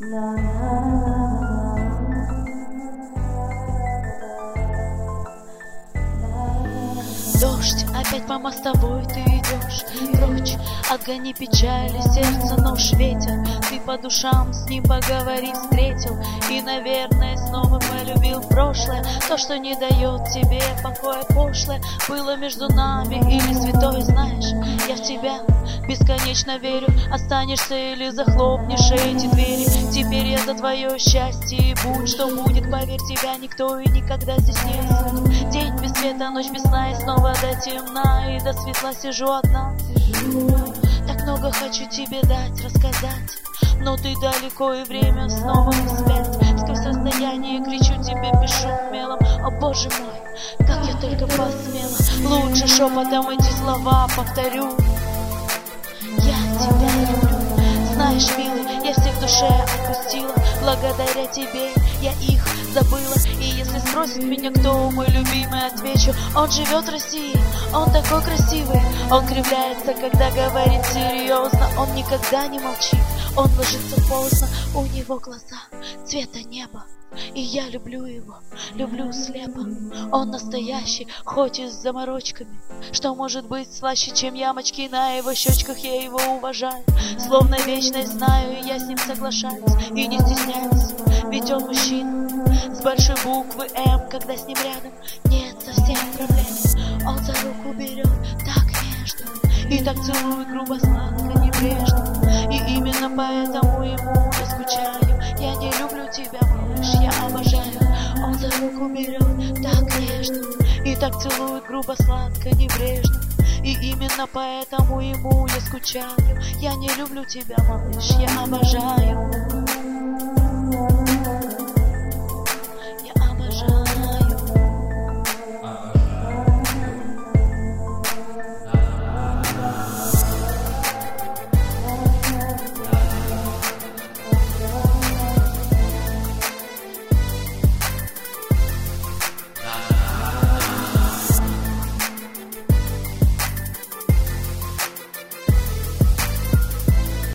Дождь, опять по мостовой ты идешь прочь, отгони печали, сердце нож ветер. Ты по душам с ним поговори, встретил, и, наверное, снова полюбил прошлое. То, что не дает тебе покоя пошлое, было между нами или святой, знаешь. Я в тебя бесконечно верю, останешься или захлопнешь эти двери. Теперь я за твое счастье, и будь что будет, поверь, тебя никто и никогда здесь не изменит. День без света, ночь без сна, и снова до темна, и до светла сижу одна. Так много хочу тебе дать, рассказать, но ты далеко, и время снова вспять. Сквозь расстояние кричу тебе, пишу мелом: о боже мой, как я только посмела. Лучше шепотом эти слова повторю: я тебя люблю. Знаешь, милый, я всех в душе отпустила, благодаря тебе я их забыла. И если спросит меня, кто мой любимый, отвечу: он живет в России, он такой красивый. Он кривляется, когда говорит серьезно, он никогда не молчит, он ложится поздно, у него глаза цвета неба. И я люблю его, люблю слепо. Он настоящий, хоть и с заморочками. Что может быть слаще, чем ямочки на его щечках? Я его уважаю, словно вечность знаю, и я с ним соглашаюсь. И не стесняюсь, ведь он мужчина с большой буквы М. Когда с ним рядом, нет совсем проблем. Он за руку берет так нежно и так целует грубо, сладко, небрежно. И именно поэтому ему я скучаю. Я не люблю тебя, малыш, я обожаю. Он за руку берет так нежно и так целует грубо, сладко, небрежно. И именно поэтому ему я скучаю. Я не люблю тебя, малыш, я обожаю.